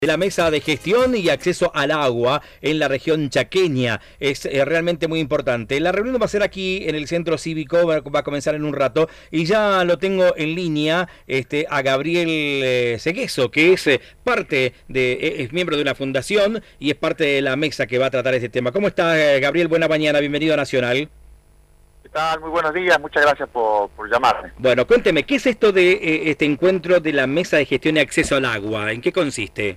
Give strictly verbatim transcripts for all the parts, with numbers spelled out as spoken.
De la mesa de gestión y acceso al agua en la región chaqueña. Es eh, realmente muy importante. La reunión va a ser aquí en el Centro Cívico, va, va a comenzar en un rato y ya lo tengo en línea este, a Gabriel eh, Segueso, que es eh, parte de, eh, es miembro de una fundación y es parte de la mesa que va a tratar este tema. ¿Cómo estás, eh, Gabriel? Buena mañana, bienvenido a Nacional. ¿Qué tal? Muy buenos días, muchas gracias por, por llamarme. Bueno, cuénteme, ¿qué es esto de eh, este encuentro de la mesa de gestión y acceso al agua? ¿En qué consiste?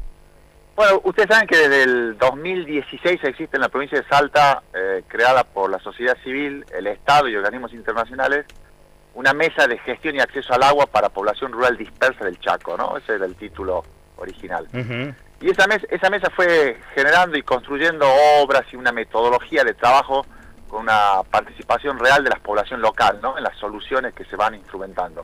Bueno, ustedes saben que desde el dos mil dieciséis existe en la provincia de Salta, eh, creada por la sociedad civil, el Estado y organismos internacionales, una mesa de gestión y acceso al agua para población rural dispersa del Chaco, ¿no? Ese era el título original. Uh-huh. Y esa mesa, esa mesa fue generando y construyendo obras y una metodología de trabajo con una participación real de la población local, ¿no? En las soluciones que se van instrumentando.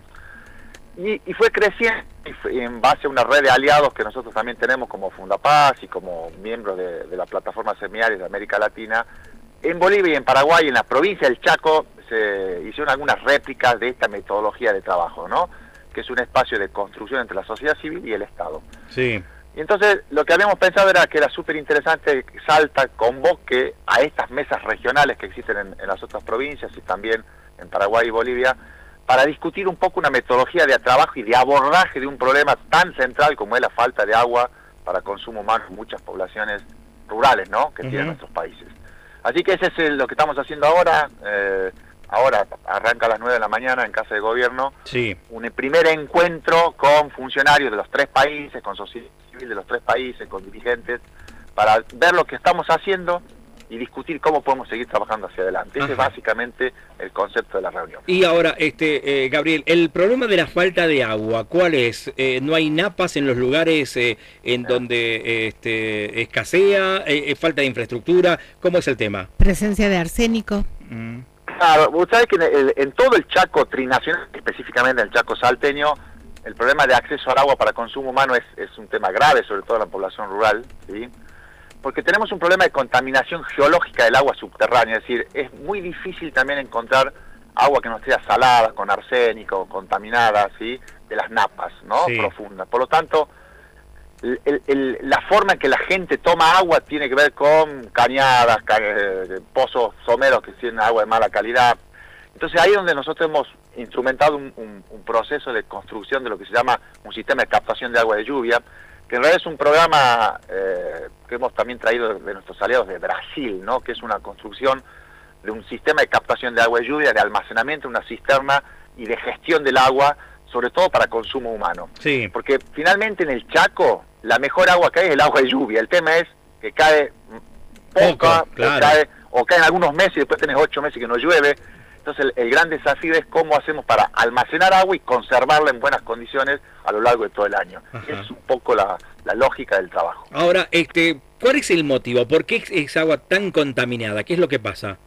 Y, y fue creciendo en base a una red de aliados que nosotros también tenemos como Fundapaz y como miembros de, de la plataforma Semiares de América Latina. En Bolivia y en Paraguay, en la provincia del Chaco, se hicieron algunas réplicas de esta metodología de trabajo, ¿no? Que es un espacio de construcción entre la sociedad civil y el Estado. Sí. Y entonces lo que habíamos pensado era que era súper interesante que Salta convoque a estas mesas regionales que existen en, en las otras provincias y también en Paraguay y Bolivia, para discutir un poco una metodología de trabajo y de abordaje de un problema tan central como es la falta de agua para consumo humano en muchas poblaciones rurales, ¿no? Que uh-huh. tienen nuestros países. Así que ese es el, lo que estamos haciendo ahora. Eh, ahora arranca a las nueve de la mañana en Casa de Gobierno. Sí. Un primer encuentro con funcionarios de los tres países, con sociedad civil de los tres países, con dirigentes, para ver lo que estamos haciendo y discutir cómo podemos seguir trabajando hacia adelante. Ese Ajá. es básicamente el concepto de la reunión. Y ahora, este eh, Gabriel, el problema de la falta de agua, ¿cuál es? Eh, ¿No hay napas en los lugares eh, en no. donde eh, este, escasea? Eh, ¿Falta de infraestructura? ¿Cómo es el tema? Presencia de arsénico. Mm. Claro, vos sabés que en, el, en todo el Chaco trinacional, específicamente en el Chaco salteño, el problema de acceso al agua para consumo humano es, es un tema grave, sobre todo en la población rural, ¿sí? Porque tenemos un problema de contaminación geológica del agua subterránea, es decir, es muy difícil también encontrar agua que no esté salada, con arsénico, contaminada, ¿sí? De las napas, ¿no? Sí. Profundas. Por lo tanto, el, el, el, la forma en que la gente toma agua tiene que ver con cañadas, ca eh, pozos someros que tienen agua de mala calidad. Entonces ahí es donde nosotros hemos instrumentado un, un, un proceso de construcción de lo que se llama un sistema de captación de agua de lluvia, que en realidad es un programa eh, que hemos también traído de, de nuestros aliados de Brasil, ¿no? Que es una construcción de un sistema de captación de agua de lluvia, de almacenamiento, una cisterna y de gestión del agua, sobre todo para consumo humano. Sí. Porque finalmente en el Chaco la mejor agua que hay es el agua de lluvia. El tema es que cae poca, Poco, claro. o, cae, o caen algunos meses y después tenés ocho meses que no llueve. Entonces el, el gran desafío es cómo hacemos para almacenar agua y conservarla en buenas condiciones a lo largo de todo el año. Esa es un poco la, la lógica del trabajo. Ahora, este, ¿cuál es el motivo? ¿Por qué es, es agua tan contaminada? ¿Qué es lo que pasa?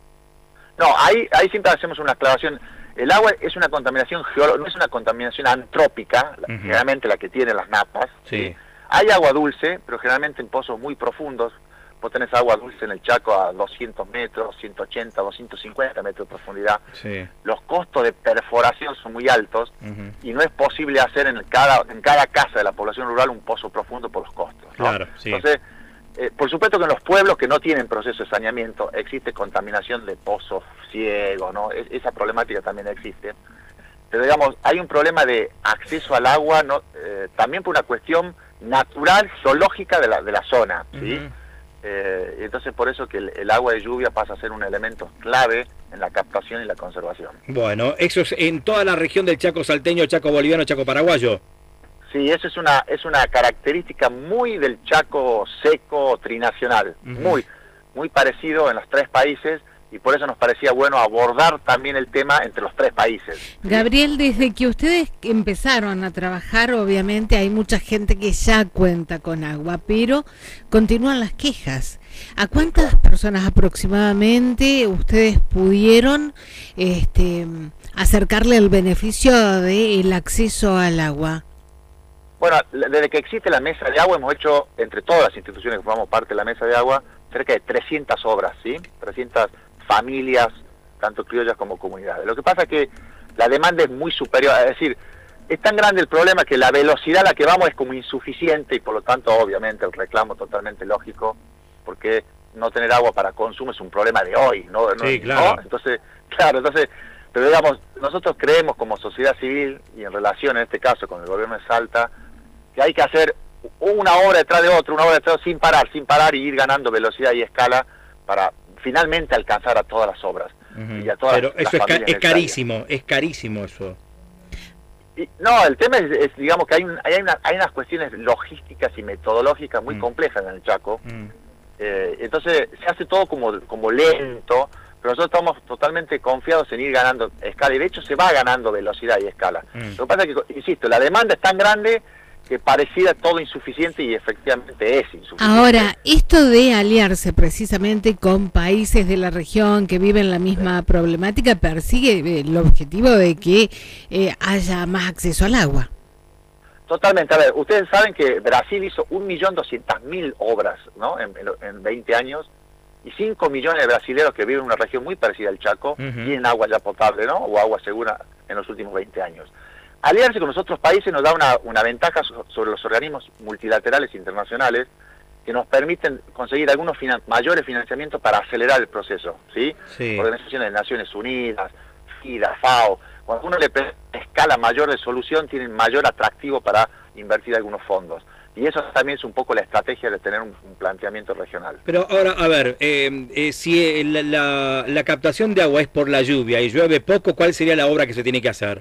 No, ahí, ahí siempre hacemos una aclaración. El agua es una contaminación geológica, no es una contaminación antrópica, uh-huh. generalmente la que tienen las napas. Sí. ¿sí? Hay agua dulce, pero generalmente en pozos muy profundos. Vos tenés agua dulce en el Chaco a doscientos metros, ciento ochenta, doscientos cincuenta metros de profundidad. Sí. Los costos de perforación son muy altos uh-huh. y no es posible hacer en cada, en cada casa de la población rural un pozo profundo por los costos, ¿no? Claro, sí. Entonces, eh, por supuesto que en los pueblos que no tienen proceso de saneamiento existe contaminación de pozos ciegos, ¿no? Es, esa problemática también existe. Pero digamos, hay un problema de acceso al agua, ¿no? eh, también por una cuestión natural, geológica de la, de la zona, ¿sí? Uh-huh. Eh, entonces por eso que el, el agua de lluvia pasa a ser un elemento clave en la captación y la conservación. Bueno, eso es en toda la región del Chaco salteño, Chaco boliviano, Chaco paraguayo. Sí, eso es una es una característica muy del Chaco seco trinacional, uh-huh. muy muy parecido en los tres países. Y por eso nos parecía bueno abordar también el tema entre los tres países. Gabriel, desde que ustedes empezaron a trabajar, obviamente hay mucha gente que ya cuenta con agua, pero continúan las quejas. ¿A cuántas personas aproximadamente ustedes pudieron este, acercarle el beneficio del acceso al agua? Bueno, desde que existe la mesa de agua hemos hecho, entre todas las instituciones que formamos parte de la mesa de agua, cerca de trescientas obras, ¿sí? trescientas familias, tanto criollas como comunidades. Lo que pasa es que la demanda es muy superior, es decir, es tan grande el problema que la velocidad a la que vamos es como insuficiente y por lo tanto obviamente el reclamo totalmente lógico, porque no tener agua para consumo es un problema de hoy, ¿no? Sí, ¿no? claro. Entonces, claro, entonces, pero digamos, nosotros creemos como sociedad civil y en relación en este caso con el gobierno de Salta, que hay que hacer una obra detrás de otra, una obra detrás de otra, sin parar, sin parar y ir ganando velocidad y escala para finalmente alcanzar a todas las obras. Uh-huh. Y a todas pero las, eso las es, ca es carísimo, es carísimo eso. Y, no, el tema es, es digamos que hay, un, hay, una, hay unas cuestiones logísticas y metodológicas muy mm. complejas en el Chaco. Mm. Eh, entonces se hace todo como, como lento, pero nosotros estamos totalmente confiados en ir ganando escala. Y de hecho se va ganando velocidad y escala. Mm. Lo que pasa es que, insisto, la demanda es tan grande que pareciera todo insuficiente y efectivamente es insuficiente. Ahora, esto de aliarse precisamente con países de la región que viven la misma problemática persigue el objetivo de que eh, haya más acceso al agua. Totalmente. A ver, ustedes saben que Brasil hizo un millón doscientas mil obras, ¿no? En, en veinte años, y cinco millones de brasileños que viven en una región muy parecida al Chaco uh-huh. tienen agua ya potable, ¿no? O agua segura en los últimos veinte años. Aliarse con los otros países nos da una, una ventaja sobre los organismos multilaterales internacionales que nos permiten conseguir algunos finan mayores financiamientos para acelerar el proceso, ¿sí? Sí. Organizaciones de Naciones Unidas, FIDA, FAO, cuando uno le pone escala mayor de solución tienen mayor atractivo para invertir algunos fondos. Y eso también es un poco la estrategia de tener un, un planteamiento regional. Pero ahora, a ver, eh, eh, si la, la, la captación de agua es por la lluvia y llueve poco, ¿cuál sería la obra que se tiene que hacer?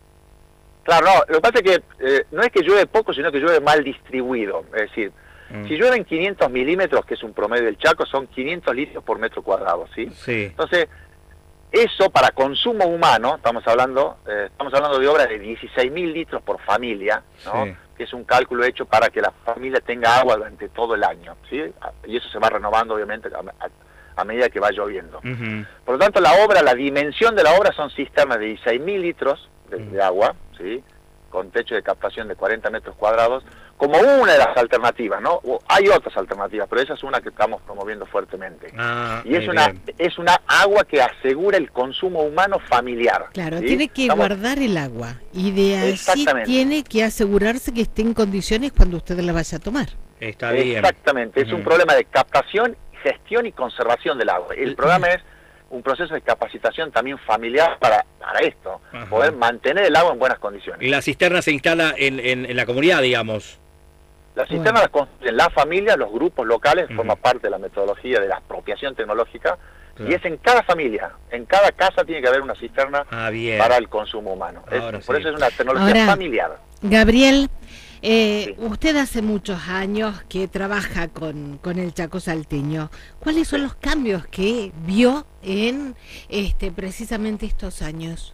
Claro, no, lo que pasa es que eh, no es que llueve poco, sino que llueve mal distribuido. Es decir, mm. si llueven quinientos milímetros, que es un promedio del Chaco, son quinientos litros por metro cuadrado, ¿sí? Sí. Entonces, eso para consumo humano, estamos hablando eh, estamos hablando de obras de dieciséis mil litros por familia, ¿no? Sí. Que es un cálculo hecho para que la familia tenga agua durante todo el año, ¿sí? Y eso se va renovando, obviamente, a, a, a medida que va lloviendo. Uh-huh. Por lo tanto, la obra, la dimensión de la obra son cisternas de dieciséis mil litros de, uh-huh. de agua, ¿sí? Con techo de captación de cuarenta metros cuadrados, como una de las alternativas, ¿no? Hay otras alternativas, pero esa es una que estamos promoviendo fuertemente. Ah, y es una bien. es una agua que asegura el consumo humano familiar. Claro, ¿sí? tiene que Estamos... guardar el agua y de así tiene que asegurarse que esté en condiciones cuando usted la vaya a tomar. Está bien. Exactamente, uh-huh. es un problema de captación, gestión y conservación del agua. El uh-huh. programa es un proceso de capacitación también familiar para, para esto, Ajá. poder mantener el agua en buenas condiciones. ¿Y la cisterna se instala en, en, en la comunidad, digamos? La cisterna bueno. la construyen la familia, los grupos locales, uh-huh. forma parte de la metodología de la apropiación tecnológica, claro. y es en cada familia, en cada casa tiene que haber una cisterna ah, para el consumo humano. Es, sí. Por eso es una tecnología Ahora, familiar. Gabriel, eh, sí. usted hace muchos años que trabaja con, con el Chaco salteño. ¿Cuáles son los cambios que vio en este precisamente estos años?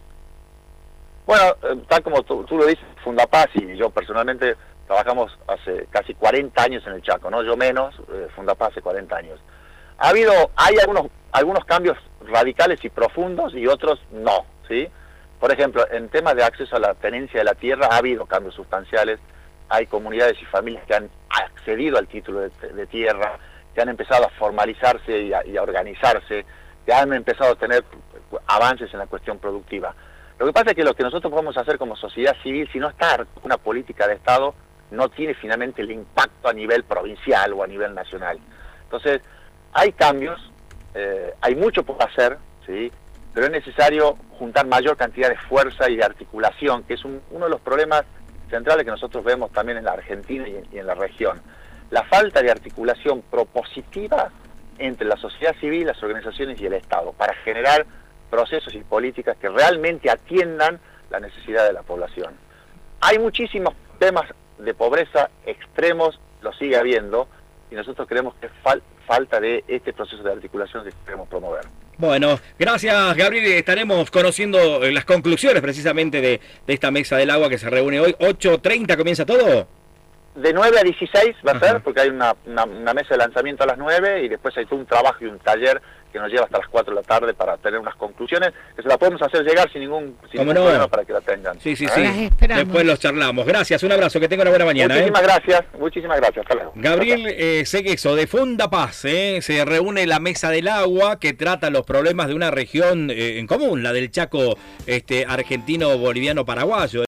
Bueno, tal como tú, tú lo dices, Fundapaz y yo personalmente trabajamos hace casi cuarenta años en el Chaco, ¿no? Yo menos, eh, Fundapaz hace cuarenta años. Ha habido, hay algunos, algunos cambios radicales y profundos y otros no, ¿sí? Por ejemplo, en temas de acceso a la tenencia de la tierra ha habido cambios sustanciales. Hay comunidades y familias que han accedido al título de, de tierra, que han empezado a formalizarse y a, y a organizarse, que han empezado a tener avances en la cuestión productiva. Lo que pasa es que lo que nosotros podemos hacer como sociedad civil, si no está una política de Estado, no tiene finalmente el impacto a nivel provincial o a nivel nacional. Entonces, hay cambios, eh, hay mucho por hacer, ¿sí? Pero es necesario juntar mayor cantidad de fuerza y de articulación, que es un, uno de los problemas centrales que nosotros vemos también en la Argentina y en, y en la región. La falta de articulación propositiva entre la sociedad civil, las organizaciones y el Estado, para generar procesos y políticas que realmente atiendan la necesidad de la población. Hay muchísimos temas de pobreza extremos, lo sigue habiendo, y nosotros creemos que es fal falta de este proceso de articulación que queremos promover. Bueno, gracias Gabriel, estaremos conociendo las conclusiones precisamente de, de esta mesa del agua que se reúne hoy. ¿ocho treinta comienza todo? De nueve a dieciséis va a Ajá. ser, porque hay una, una, una mesa de lanzamiento a las nueve y después hay todo un trabajo y un taller que nos lleva hasta las cuatro de la tarde para tener unas conclusiones que se las podemos hacer llegar sin ningún, sin ningún no? problema para que la tengan. Sí, sí, ¿Eh? sí. Después los charlamos. Gracias, un abrazo, que tenga una buena mañana. Muchísimas ¿eh? gracias, muchísimas gracias. Hasta luego. Gabriel eh, Segueso, de Fundapaz, ¿eh? se reúne la mesa del agua que trata los problemas de una región eh, en común, la del Chaco este, argentino, boliviano, paraguayo.